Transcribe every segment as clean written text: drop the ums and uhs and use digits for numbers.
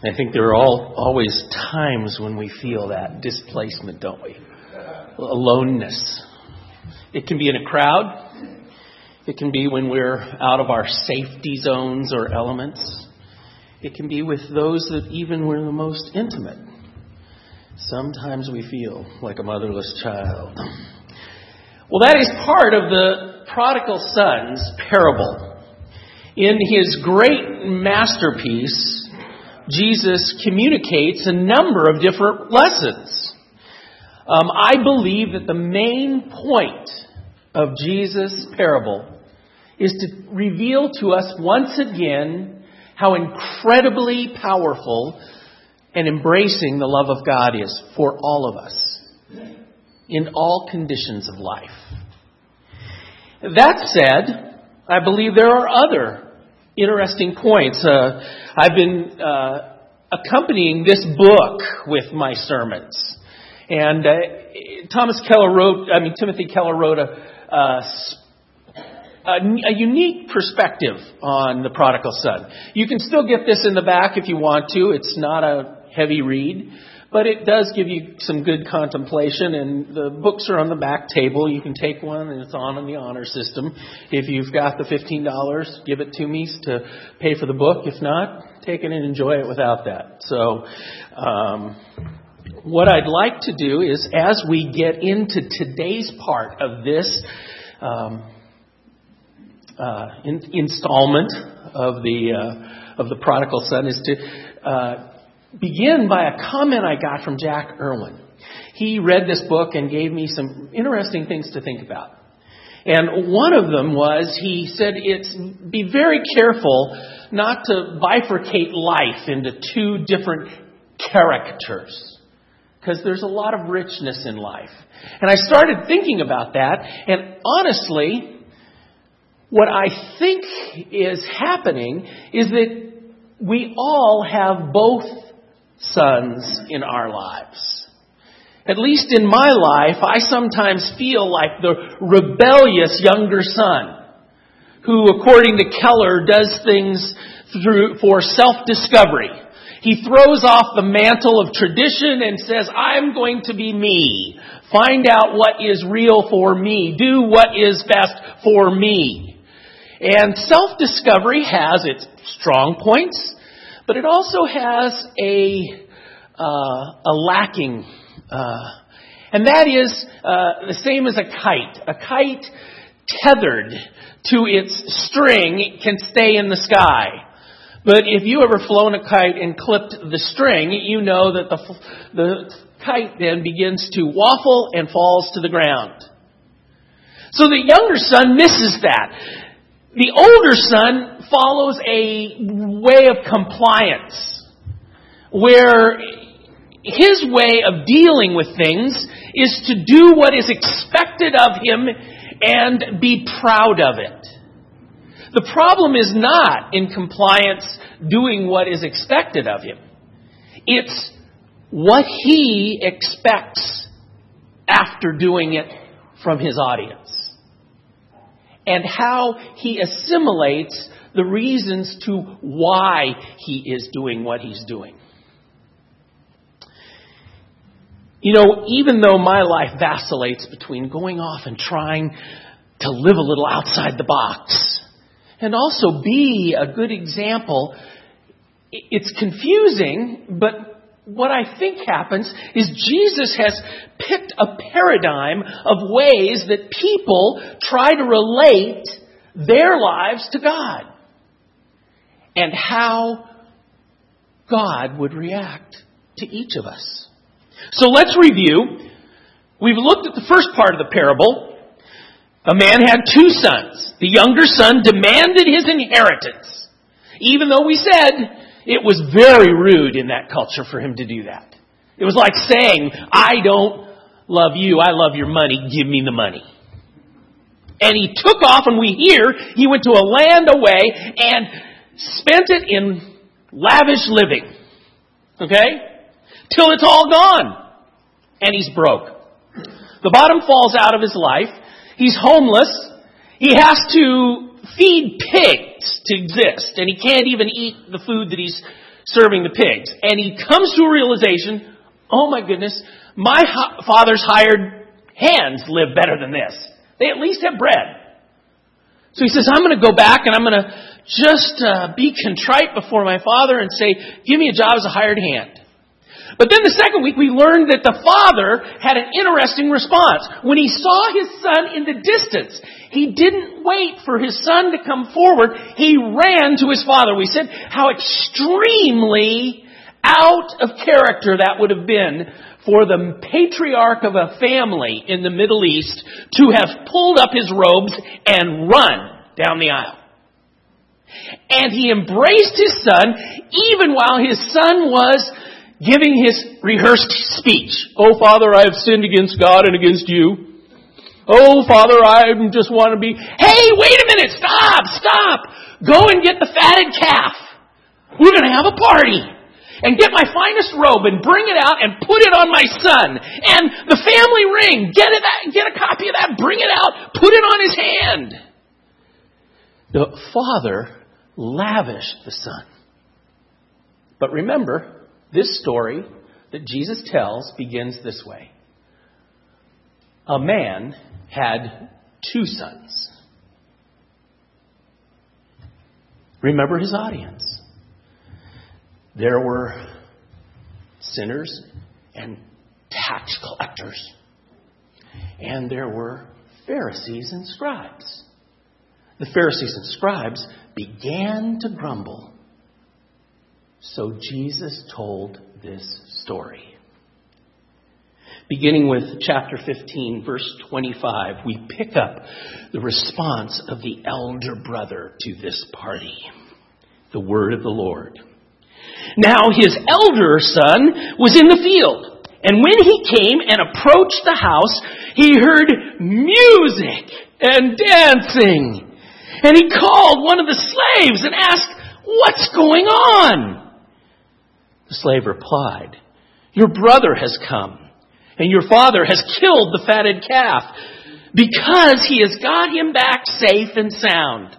I think there are always times when we feel that displacement, don't we? Aloneness. It can be in a crowd. It can be when we're out of our safety zones or elements. It can be with those that even we're the most intimate. Sometimes we feel like a motherless child. Well, that is part of the prodigal son's parable. In his great masterpiece, Jesus communicates a number of different lessons. I believe that the main point of Jesus' parable is to reveal to us once again how incredibly powerful and embracing the love of God is for all of us in all conditions of life. That said, I believe there are other interesting points. I've been accompanying this book with my sermons. And Timothy Keller wrote a unique perspective on the prodigal son. You can still get this in the back if you want to. It's not a heavy read, but it does give you some good contemplation, and the books are on the back table. You can take one, and it's on in the honor system. If you've got the $15, give it to me to pay for the book. If not, take it and enjoy it without that. So, what I'd like to do is, as we get into today's part of this installment of the prodigal son, is to begin by a comment I got from Jack Irwin. He read this book and gave me some interesting things to think about. And one of them was, he said, be very careful not to bifurcate life into two different characters, because there's a lot of richness in life. And I started thinking about that, and honestly, what I think is happening is that we all have both sons in our lives. At least in my life, I sometimes feel like the rebellious younger son who, according to Keller, does things for self-discovery. He throws off the mantle of tradition and says, I'm going to be me. Find out what is real for me. Do what is best for me. And self-discovery has its strong points, but it also has a lacking, and that is the same as a kite. A kite tethered to its string can stay in the sky. But if you ever flown a kite and clipped the string, you know that the kite then begins to waffle and falls to the ground. So the younger son misses that. The older son follows a way of compliance, where his way of dealing with things is to do what is expected of him and be proud of it. The problem is not in compliance doing what is expected of him. It's what he expects after doing it from his audience, and how he assimilates the reasons to why he is doing what he's doing. You know, even though my life vacillates between going off and trying to live a little outside the box and also be a good example, it's confusing, but what I think happens is Jesus has picked a paradigm of ways that people try to relate their lives to God and how God would react to each of us. So let's review. We've looked at the first part of the parable. A man had two sons. The younger son demanded his inheritance, even though we said it was very rude in that culture for him to do that. It was like saying, I don't love you, I love your money, give me the money. And he took off, and we hear he went to a land away and spent it in lavish living. Okay? Till it's all gone. And he's broke. The bottom falls out of his life. He's homeless. He has to feed pigs to exist, and he can't even eat the food that he's serving the pigs. And he comes to a realization, oh my goodness, my father's hired hands live better than this. They at least have bread. So he says, I'm going to go back and I'm going to just be contrite before my father and say, give me a job as a hired hand. But then the second week we learned that the father had an interesting response. When he saw his son in the distance, he didn't wait for his son to come forward. He ran to his father. We said how extremely out of character that would have been for the patriarch of a family in the Middle East to have pulled up his robes and run down the aisle. And he embraced his son even while his son was giving his rehearsed speech. Oh, Father, I have sinned against God and against you. Oh, Father, I just want to be... Hey, wait a minute! Stop! Go and get the fatted calf. We're going to have a party. And get my finest robe and bring it out and put it on my son. And the family ring. Get a copy of that. Bring it out. Put it on his hand. The father lavished the son. But remember, this story that Jesus tells begins this way. A man had 2 sons. Remember his audience. There were sinners and tax collectors. And there were Pharisees and scribes. The Pharisees and scribes began to grumble. So Jesus told this story. Beginning with chapter 15, verse 25, we pick up the response of the elder brother to this party. The word of the Lord. Now his elder son was in the field, and when he came and approached the house, he heard music and dancing. And he called one of the slaves and asked, "What's going on?" The slave replied, "Your brother has come, and your father has killed the fatted calf, because he has got him back safe and sound."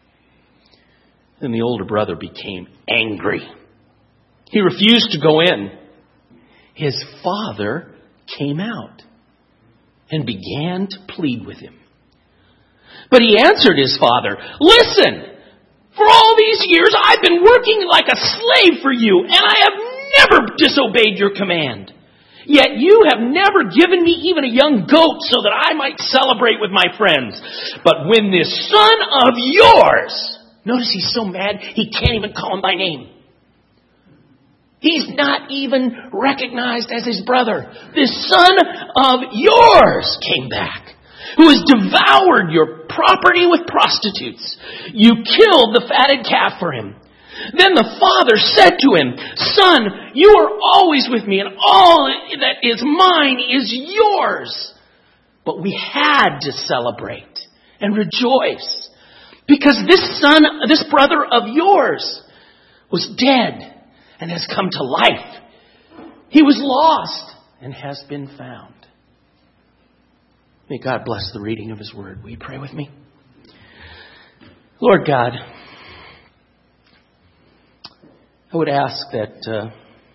Then the older brother became angry. He refused to go in. His father came out and began to plead with him. But he answered his father, "Listen, for all these years I've been working like a slave for you, and I have never disobeyed your command. Yet you have never given me even a young goat so that I might celebrate with my friends. But when this son of yours," notice he's so mad he can't even call him by name. He's not even recognized as his brother. "This son of yours came back, who has devoured your property with prostitutes. You killed the fatted calf for him." Then the father said to him, "Son, you are always with me, and all that is mine is yours." But we had to celebrate and rejoice, because this brother of yours was dead and has come to life. He was lost and has been found. May God bless the reading of His Word. Will you pray with me? Lord God, I would ask that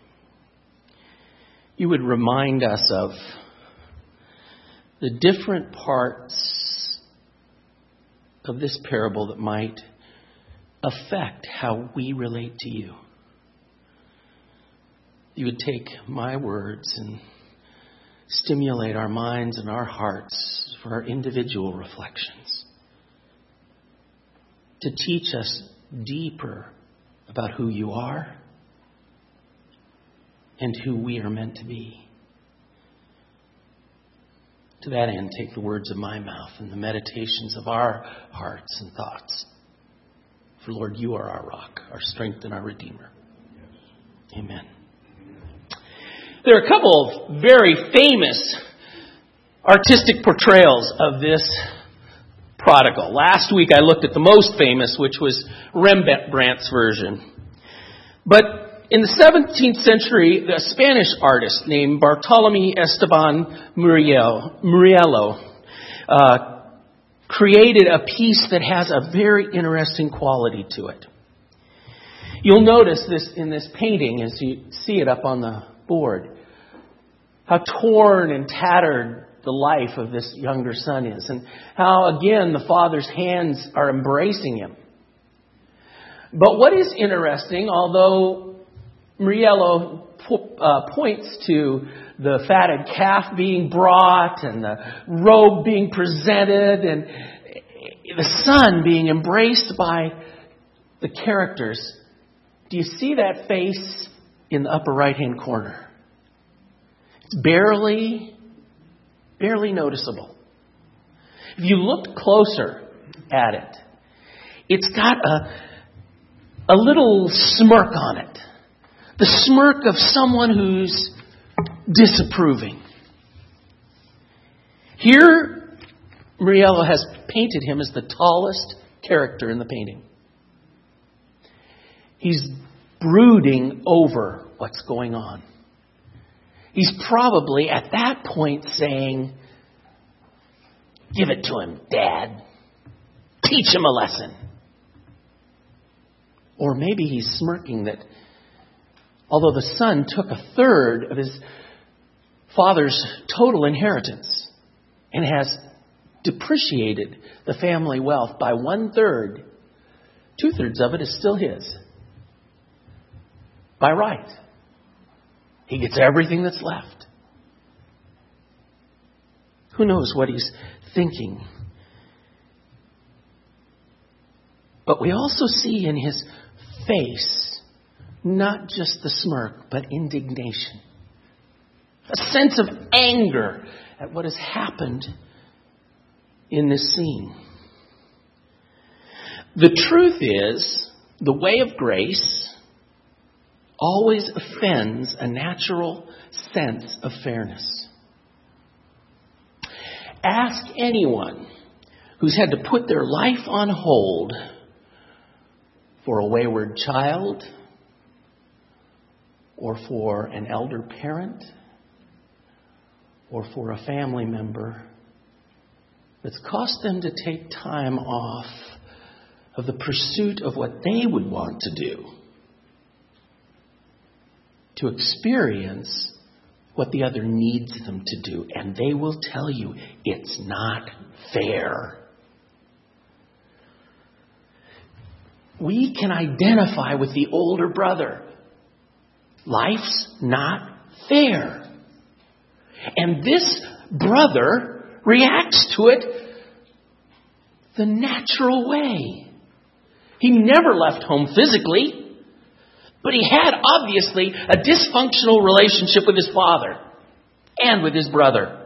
you would remind us of the different parts of this parable that might affect how we relate to you. You would take my words and stimulate our minds and our hearts for our individual reflections, to teach us deeper about who you are and who we are meant to be. To that end, take the words of my mouth and the meditations of our hearts and thoughts. For Lord, you are our rock, our strength, and our Redeemer. Amen. There are a couple of very famous artistic portrayals of this prodigal. Last week I looked at the most famous, which was Rembrandt's version. But in the 17th century, a Spanish artist named Bartolomé Esteban Murillo created a piece that has a very interesting quality to it. You'll notice this in this painting as you see it up on the board. How torn and tattered the life of this younger son is. And how, again, the father's hands are embracing him. But what is interesting, although Muriello points to the fatted calf being brought and the robe being presented and the son being embraced by the characters, do you see that face in the upper right-hand corner? It's barely noticeable. If you look closer at it, it's got a little smirk on it. The smirk of someone who's disapproving. Here, Muriello has painted him as the tallest character in the painting. He's brooding over what's going on. He's probably at that point saying, "Give it to him, Dad. Teach him a lesson." Or maybe he's smirking that although the son took a third of his father's total inheritance and has depreciated the family wealth by 1/3, 2/3 of it is still his. By right. He gets everything that's left. Who knows what he's thinking? But we also see in his face not just the smirk, but indignation. A sense of anger at what has happened in this scene. The truth is, the way of grace always offends a natural sense of fairness. Ask anyone who's had to put their life on hold for a wayward child or for an elder parent or for a family member that's cost them to take time off of the pursuit of what they would want to do to experience what the other needs them to do. And they will tell you it's not fair. We can identify with the older brother. Life's not fair. And this brother reacts to it the natural way. He never left home physically, but he had obviously a dysfunctional relationship with his father and with his brother.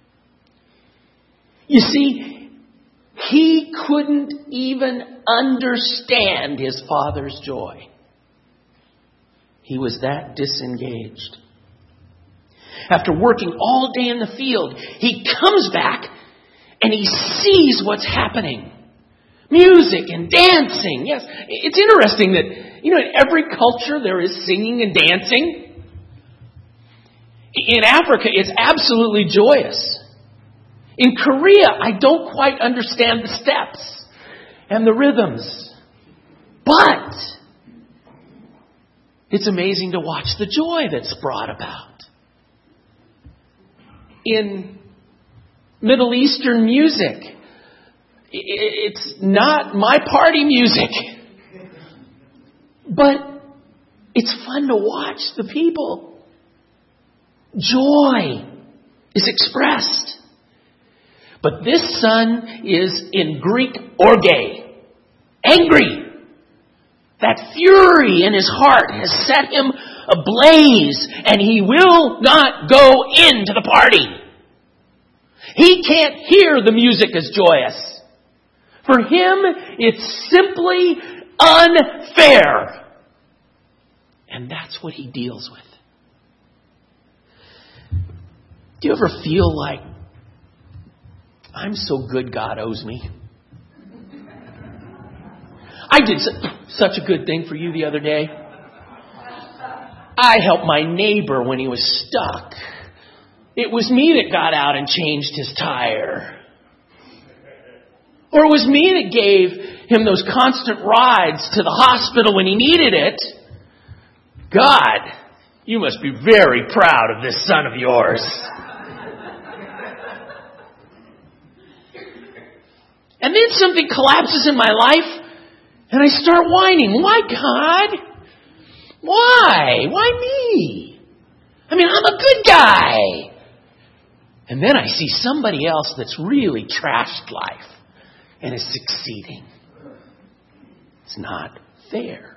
You see, he couldn't even understand his father's joy. He was that disengaged. After working all day in the field, he comes back and he sees what's happening. Music and dancing. Yes, it's interesting that, in every culture there is singing and dancing. In Africa, it's absolutely joyous. In Korea, I don't quite understand the steps and the rhythms. But it's amazing to watch the joy that's brought about. In Middle Eastern music, it's not my party music. But it's fun to watch the people. Joy is expressed. But this son is in Greek orge. Angry. That fury in his heart has set him ablaze, and he will not go into the party. He can't hear the music as joyous. For him, it's simply unfair. And that's what he deals with. Do you ever feel like, I'm so good God owes me? I did such a good thing for you the other day. I helped my neighbor when he was stuck. It was me that got out and changed his tire. Or it was me that gave him those constant rides to the hospital when he needed it. God, you must be very proud of this son of yours. And then something collapses in my life, and I start whining. Why, God? Why? Why me? I mean, I'm a good guy. And then I see somebody else that's really trashed life and is succeeding. It's not fair.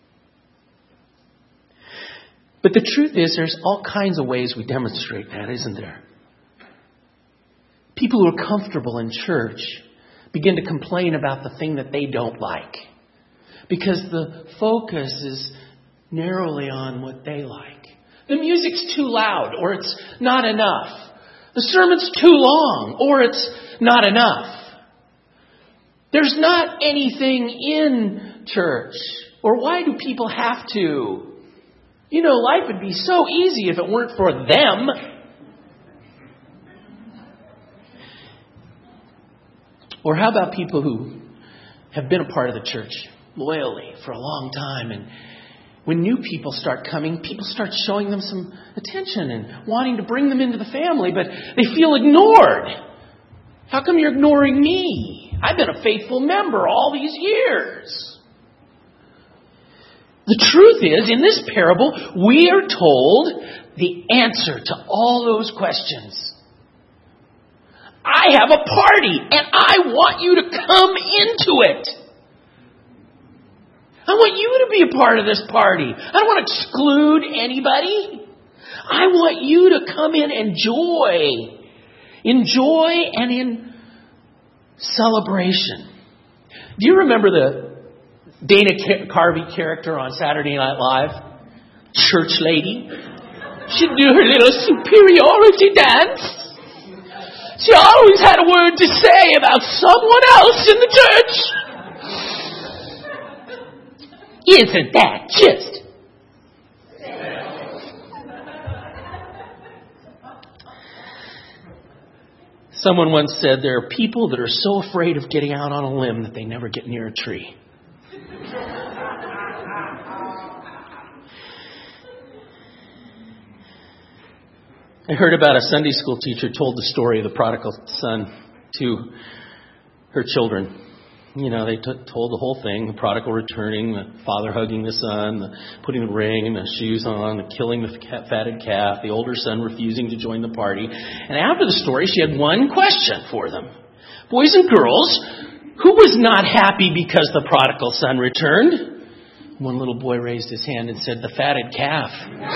But the truth is, there's all kinds of ways we demonstrate that, isn't there? People who are comfortable in church begin to complain about the thing that they don't like, because the focus is narrowly on what they like. The music's too loud, or it's not enough. The sermon's too long, or it's not enough. There's not anything in church. Or why do people have to? You know, life would be so easy if it weren't for them. Or how about people who have been a part of the church loyally for a long time, and when new people start coming, people start showing them some attention and wanting to bring them into the family, but they feel ignored. How come you're ignoring me? I've been a faithful member all these years. The truth is, in this parable, we are told the answer to all those questions. I have a party, and I want you to come into it. I want you to be a part of this party. I don't want to exclude anybody. I want you to come in and enjoy and in celebration. Do you remember the Dana Carvey character on Saturday Night Live? Church lady. She'd do her little superiority dance. She always had a word to say about someone else in the church. Isn't that just? Someone once said there are people that are so afraid of getting out on a limb that they never get near a tree. I heard about a Sunday school teacher told the story of the prodigal son to her children. You know, they told the whole thing, the prodigal returning, the father hugging the son, the putting the ring and the shoes on, the killing the fatted calf, the older son refusing to join the party. And after the story, she had one question for them. Boys and girls, who was not happy because the prodigal son returned? One little boy raised his hand and said, the fatted calf.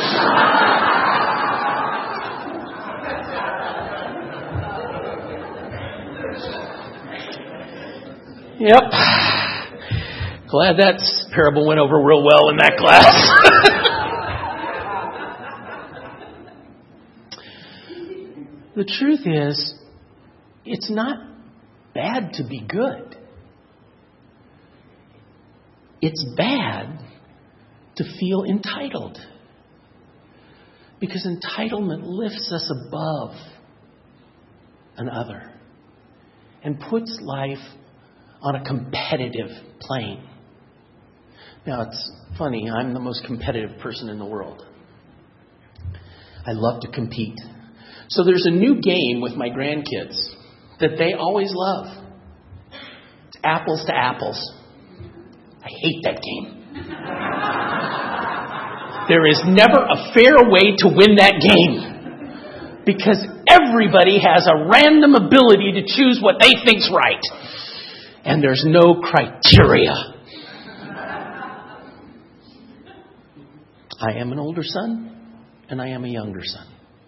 Yep. Glad that parable went over real well in that class. The truth is, it's not bad to be good. It's bad to feel entitled. Because entitlement lifts us above another and puts life on a competitive plane. Now, it's funny, I'm the most competitive person in the world. I love to compete. So there's a new game with my grandkids that they always love. It's apples to apples. I hate that game. There is never a fair way to win that game, because everybody has a random ability to choose what they think's right. And there's no criteria. I am an older son, and I am a younger son.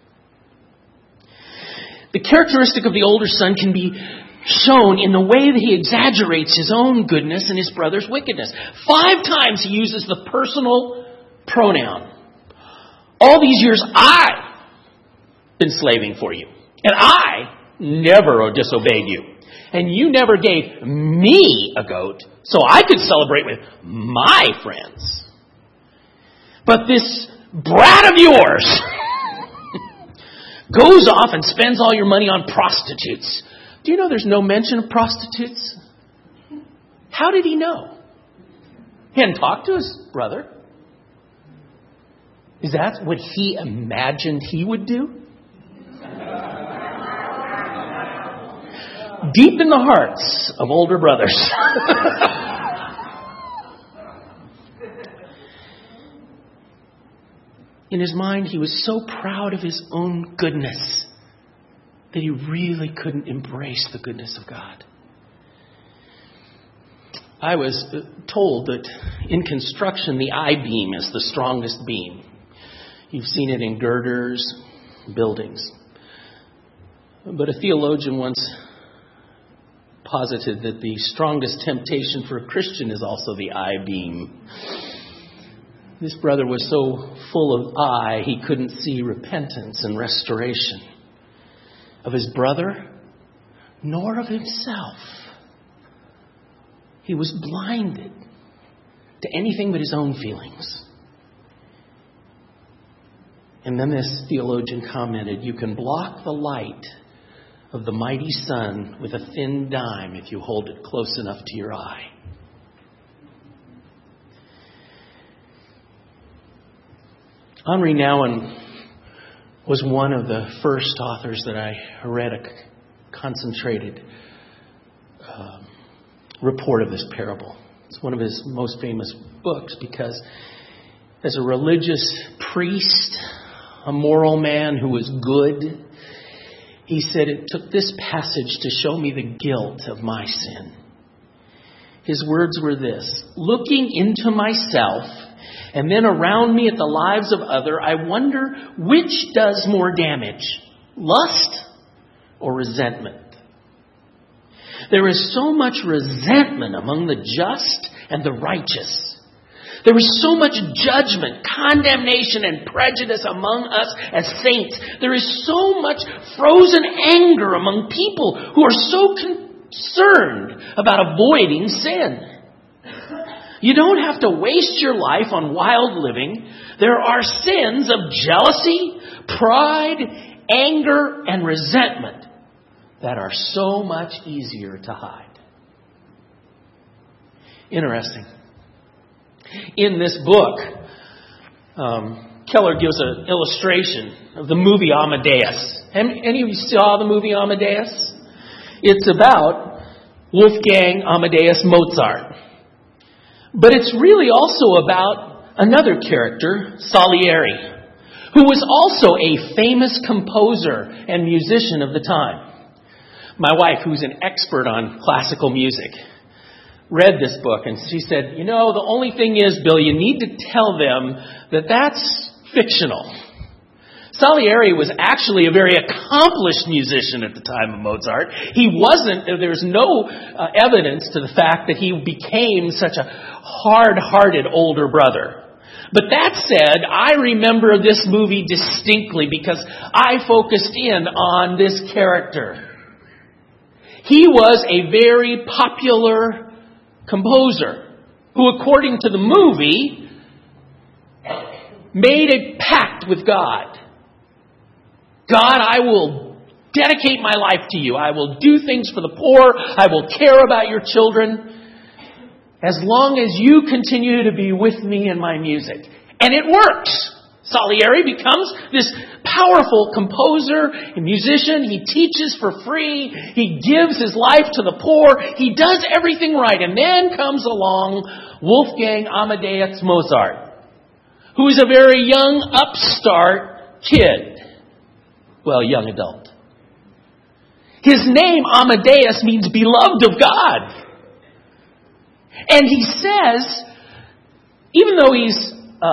The characteristic of the older son can be shown in the way that he exaggerates his own goodness and his brother's wickedness. 5 times he uses the personal pronoun. All these years I've been slaving for you, and I never disobeyed you. And you never gave me a goat so I could celebrate with my friends. But this brat of yours goes off and spends all your money on prostitutes, Do you know there's no mention of prostitutes? How did he know? He hadn't talked to his brother. Is that what he imagined he would do? Deep in the hearts of older brothers. In his mind, he was so proud of his own goodness that he really couldn't embrace the goodness of God. I was told that in construction, the I-beam is the strongest beam. You've seen it in girders, buildings. But a theologian once posited that the strongest temptation for a Christian is also the I-beam. This brother was so full of I, he couldn't see repentance and restoration of his brother, nor of himself. He was blinded to anything but his own feelings. And then this theologian commented, you can block the light of the mighty sun with a thin dime if you hold it close enough to your eye. Henri Nouwen was one of the first authors that I read a concentrated report of this parable. It's one of his most famous books because as a religious priest, a moral man who was good, he said, it took this passage to show me the guilt of my sin. His words were this, looking into myself and then around me at the lives of others, I wonder which does more damage, lust or resentment? There is so much resentment among the just and the righteous. There is so much judgment, condemnation, and prejudice among us as saints. There is so much frozen anger among people who are so concerned about avoiding sin. You don't have to waste your life on wild living. There are sins of jealousy, pride, anger, and resentment that are so much easier to hide. Interesting. In this book, Keller gives an illustration of the movie Amadeus. Any of you saw the movie Amadeus? It's about Wolfgang Amadeus Mozart. But it's really also about another character, Salieri, who was also a famous composer and musician of the time. My wife, who's an expert on classical music, read this book and she said, you know, the only thing is, Bill, you need to tell them that that's fictional. Salieri was actually a very accomplished musician at the time of Mozart. There's no evidence to the fact that he became such a hard-hearted older brother. But that said, I remember this movie distinctly because I focused in on this character. He was a very popular composer who, according to the movie, made a pact with God. God, I will dedicate my life to you. I will do things for the poor. I will care about your children as long as you continue to be with me in my music. And it works. Salieri becomes this powerful composer and musician. He teaches for free. He gives his life to the poor. He does everything right. And then comes along Wolfgang Amadeus Mozart, who is a very young upstart kid. Well, young adult. His name, Amadeus, means beloved of God. And he says, even though he's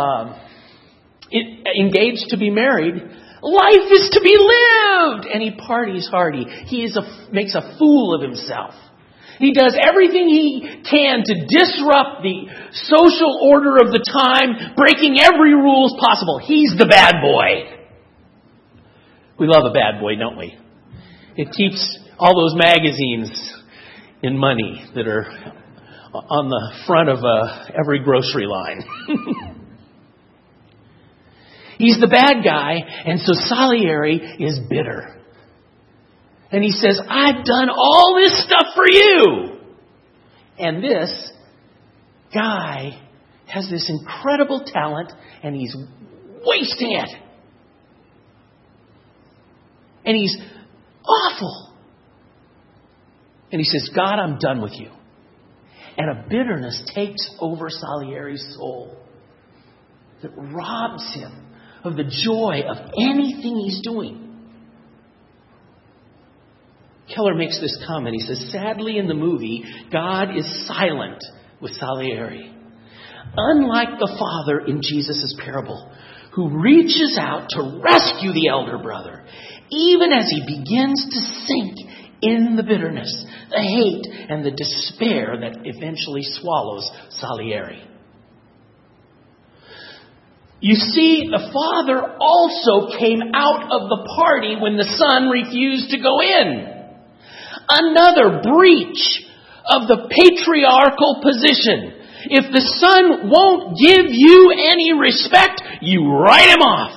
engaged to be married, life is to be lived. And he parties hardy. He makes a fool of himself. He does everything he can to disrupt the social order of the time, breaking every rule possible. He's the bad boy. We love a bad boy, don't we? It keeps all those magazines in money that are on the front of every grocery line. He's the bad guy, and so Salieri is bitter. And he says, I've done all this stuff for you. And this guy has this incredible talent and he's wasting it. And he's awful. And he says, God, I'm done with you. And a bitterness takes over Salieri's soul that robs him of the joy of anything he's doing. Keller makes this comment. He says, sadly in the movie, God is silent with Salieri. Unlike the father in Jesus' parable, who reaches out to rescue the elder brother, even as he begins to sink in the bitterness, the hate, and the despair that eventually swallows Salieri. You see, the father also came out of the party when the son refused to go in. Another breach of the patriarchal position. If the son won't give you any respect, you write him off.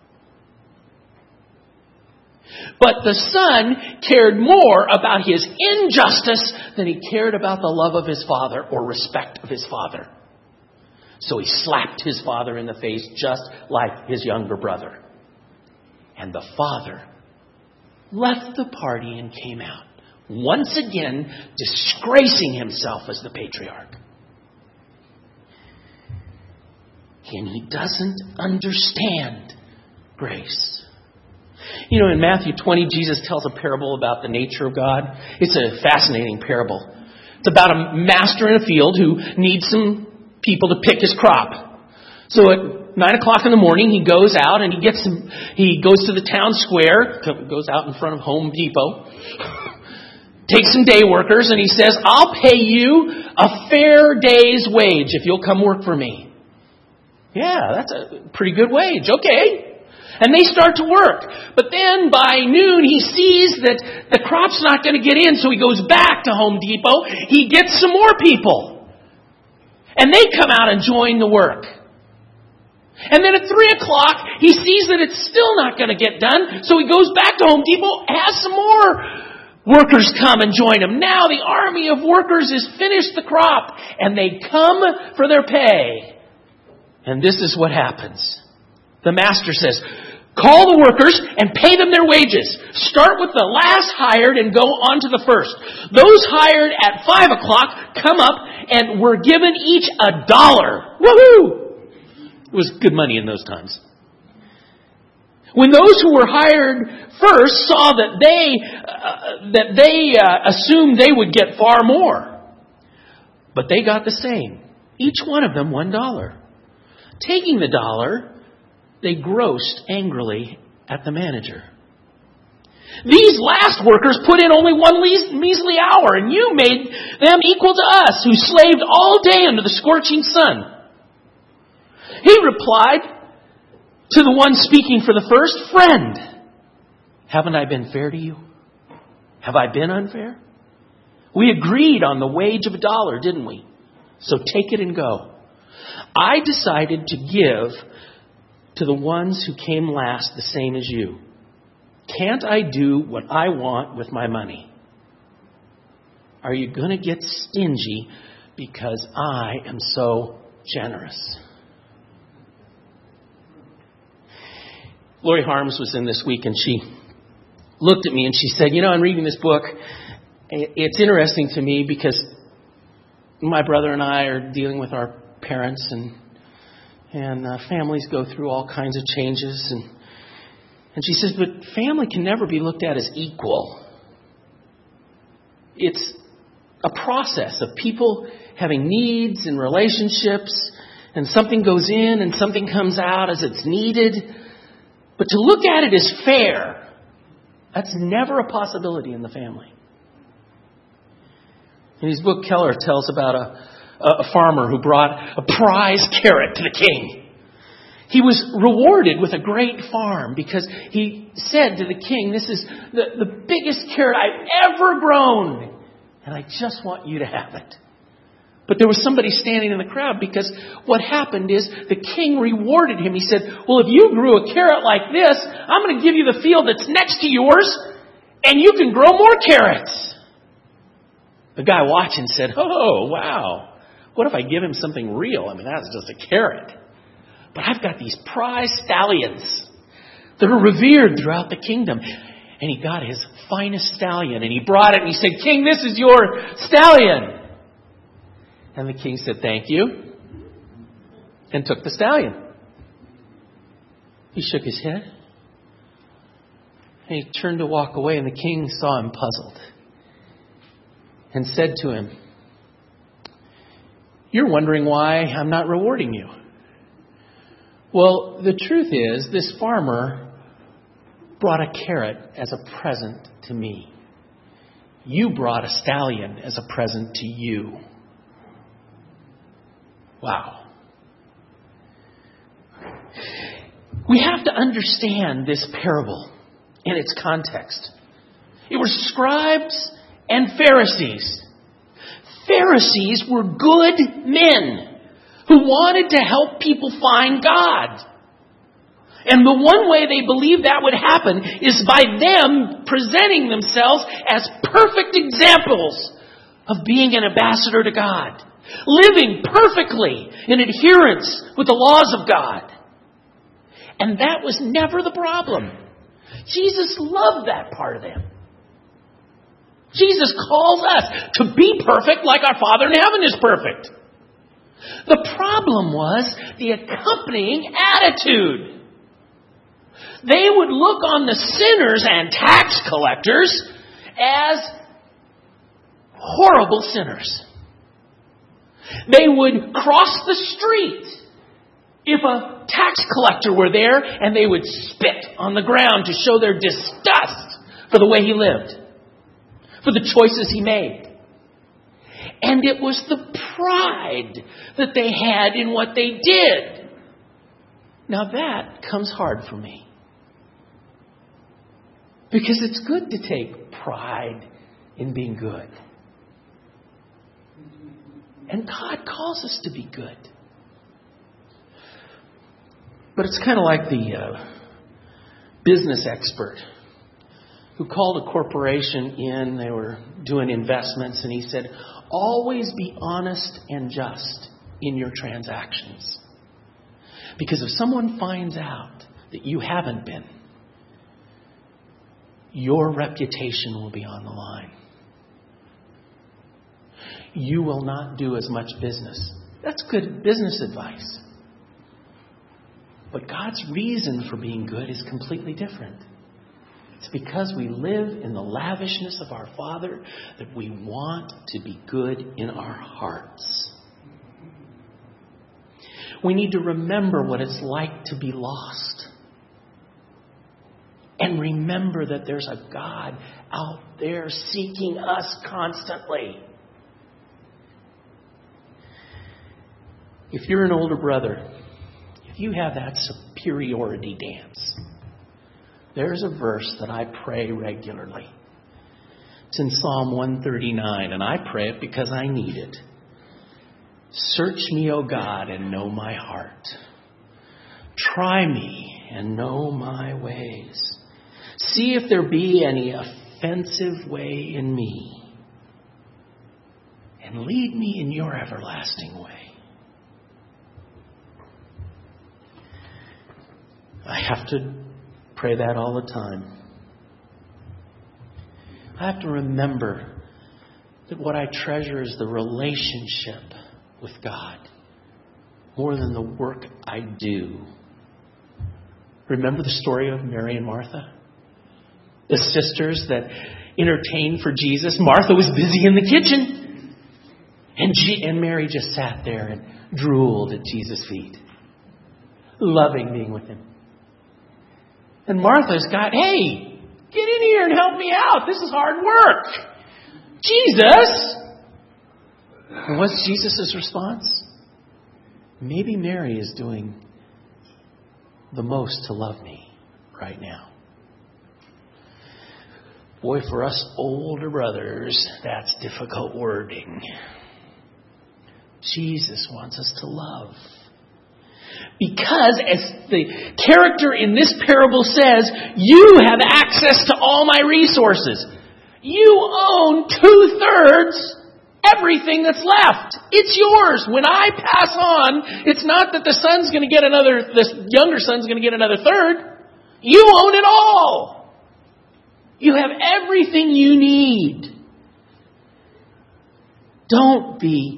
But the son cared more about his injustice than he cared about the love of his father or respect of his father. So he slapped his father in the face just like his younger brother. And the father left the party and came out, once again disgracing himself as the patriarch. And he doesn't understand grace. You know, in Matthew 20, Jesus tells a parable about the nature of God. It's a fascinating parable. It's about a master in a field who needs some people to pick his crop. So at 9 o'clock in the morning, he goes out and he goes to the town square, goes out in front of Home Depot, takes some day workers, and he says, I'll pay you a fair day's wage if you'll come work for me. Yeah, that's a pretty good wage. Okay. And they start to work. But then by noon, he sees that the crop's not going to get in, so he goes back to Home Depot. He gets some more people. And they come out and join the work. And then at 3 o'clock, he sees that it's still not going to get done, so he goes back to Home Depot, has some more workers come and join him. Now the army of workers has finished the crop, and they come for their pay. And this is what happens. The master says, call the workers and pay them their wages. Start with the last hired and go on to the first. Those hired at 5 o'clock come up and were given each $1. Woohoo! It was good money in those times. When those who were hired first saw that they assumed they would get far more. But they got the same. Each one of them $1. Taking the $1, they grossed angrily at the manager. These last workers put in only one measly hour, and you made them equal to us, who slaved all day under the scorching sun. He replied to the one speaking for the first, friend, haven't I been fair to you? Have I been unfair? We agreed on the wage of $1, didn't we? So take it and go. I decided to give to the ones who came last the same as you. Can't I do what I want with my money? Are you going to get stingy because I am so generous? Lori Harms was in this week and she looked at me and she said, you know, I'm reading this book. It's interesting to me because my brother and I are dealing with our parents and families go through all kinds of changes. And she says, but family can never be looked at as equal. It's a process of people having needs and relationships, and something goes in and something comes out as it's needed. But to look at it as fair, that's never a possibility in the family. In his book, Keller tells about a farmer who brought a prize carrot to the king. He was rewarded with a great farm because he said to the king, this is the biggest carrot I've ever grown, and I just want you to have it. But there was somebody standing in the crowd because what happened is the king rewarded him. He said, well, if you grew a carrot like this, I'm going to give you the field that's next to yours, and you can grow more carrots. The guy watching said, oh, wow. What if I give him something real? I mean, that's just a carrot. But I've got these prize stallions that are revered throughout the kingdom. And he got his finest stallion and he brought it and he said, King, this is your stallion. And the king said, thank you. And took the stallion. He shook his head. And he turned to walk away and the king saw him puzzled. And said to him, you're wondering why I'm not rewarding you. Well, the truth is, this farmer brought a carrot as a present to me. You brought a stallion as a present to you. Wow. We have to understand this parable in its context. It was scribes and Pharisees. Pharisees were good men who wanted to help people find God. And the one way they believed that would happen is by them presenting themselves as perfect examples of being an ambassador to God, living perfectly in adherence with the laws of God. And that was never the problem. Jesus loved that part of them. Jesus calls us to be perfect like our Father in heaven is perfect. The problem was the accompanying attitude. They would look on the sinners and tax collectors as horrible sinners. They would cross the street if a tax collector were there and they would spit on the ground to show their disgust for the way he lived, for the choices he made. And it was the pride that they had in what they did. Now that comes hard for me. Because it's good to take pride in being good. And God calls us to be good. But it's kind of like the business expert who called a corporation in. They were doing investments, and he said, always be honest and just in your transactions. Because if someone finds out that you haven't been, your reputation will be on the line. You will not do as much business. That's good business advice. But God's reason for being good is completely different. It's because we live in the lavishness of our Father that we want to be good in our hearts. We need to remember what it's like to be lost. And remember that there's a God out there seeking us constantly. If you're an older brother, if you have that superiority dance, there's a verse that I pray regularly. It's in Psalm 139, and I pray it because I need it. Search me, O God, and know my heart. Try me and know my ways. See if there be any offensive way in me, and lead me in your everlasting way. I have to pray that all the time. I have to remember that what I treasure is the relationship with God more than the work I do. Remember the story of Mary and Martha? The sisters that entertained for Jesus. Martha was busy in the kitchen. And Mary just sat there and drooled at Jesus' feet, loving being with him. And Martha's got, hey, get in here and help me out. This is hard work. Jesus! And what's Jesus' response? Maybe Mary is doing the most to love me right now. Boy, for us older brothers, that's difficult wording. Jesus wants us to love. Because, as the character in this parable says, you have access to all my resources. You own 2/3 everything that's left. It's yours. When I pass on, it's not that the younger son's going to get another third. You own it all. You have everything you need. Don't be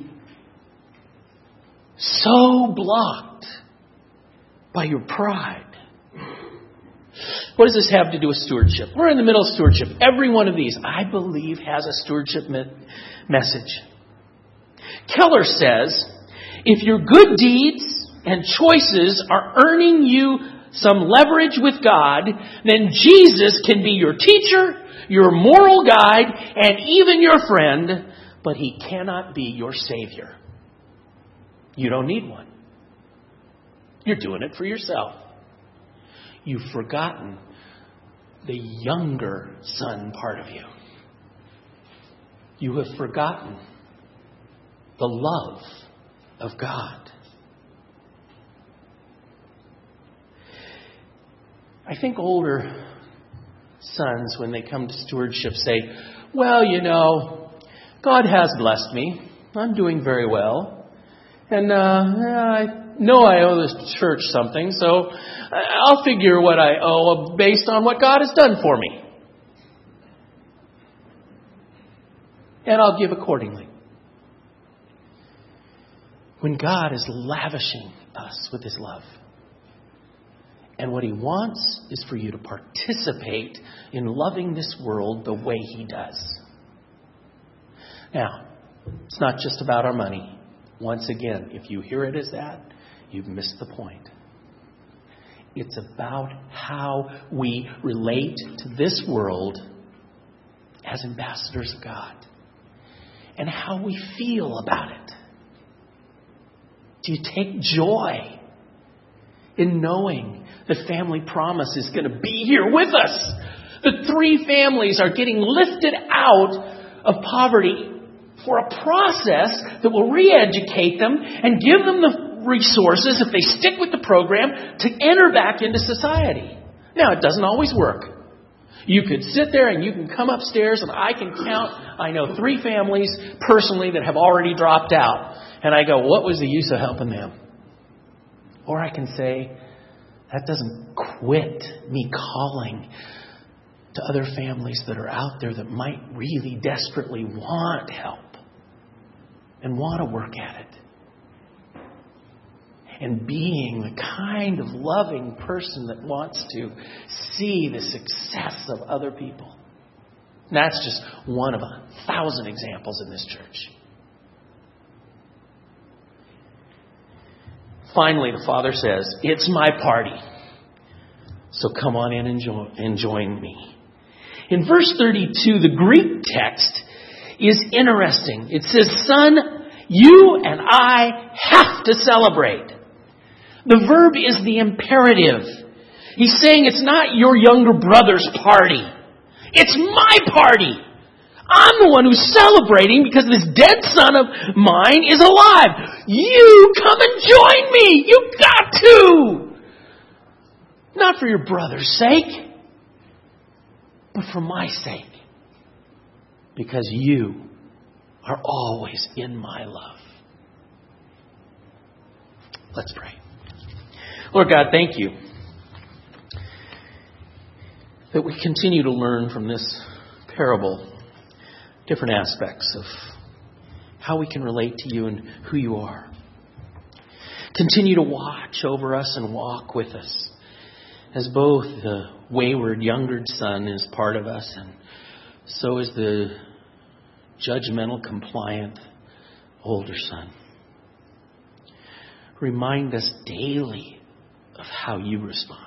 so blocked by your pride. What does this have to do with stewardship? We're in the middle of stewardship. Every one of these, I believe, has a stewardship message. Keller says, if your good deeds and choices are earning you some leverage with God, then Jesus can be your teacher, your moral guide, and even your friend, but He cannot be your Savior. You don't need one. You're doing it for yourself. You've forgotten the younger son part of you. You have forgotten the love of God. I think older sons, when they come to stewardship, say, well, God has blessed me. I'm doing very well. And I know I owe this church something, so I'll figure what I owe based on what God has done for me. And I'll give accordingly. When God is lavishing us with His love. And what He wants is for you to participate in loving this world the way He does. Now, it's not just about our money. Once again, if you hear it as that, you've missed the point. It's about how we relate to this world as ambassadors of God. And how we feel about it. Do you take joy in knowing the family promise is going to be here with us? The 3 families are getting lifted out of poverty for a process that will re-educate them and give them the resources, if they stick with the program, to enter back into society. Now, it doesn't always work. You could sit there and you can come upstairs and I can count, I know 3 families personally that have already dropped out. And I go, what was the use of helping them? Or I can say, that doesn't quit me calling to other families that are out there that might really desperately want help and want to work at it. And being the kind of loving person that wants to see the success of other people. And that's just one of 1,000 examples in this church. Finally, the Father says, it's my party. So come on in and join me. In verse 32, the Greek text is interesting. It says, son, you and I have to celebrate. The verb is the imperative. He's saying it's not your younger brother's party. It's my party. I'm the one who's celebrating because this dead son of mine is alive. You come and join me. You've got to. Not for your brother's sake, but for my sake. Because you are always in my love. Let's pray. Lord God, thank you that we continue to learn from this parable different aspects of how we can relate to you and who you are. Continue to watch over us and walk with us as both the wayward younger son is part of us and so is the judgmental, compliant older son. Remind us daily of how you respond.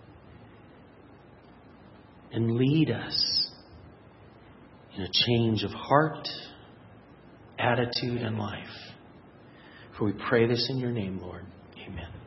And lead us in a change of heart, attitude, and life. For we pray this in your name, Lord. Amen.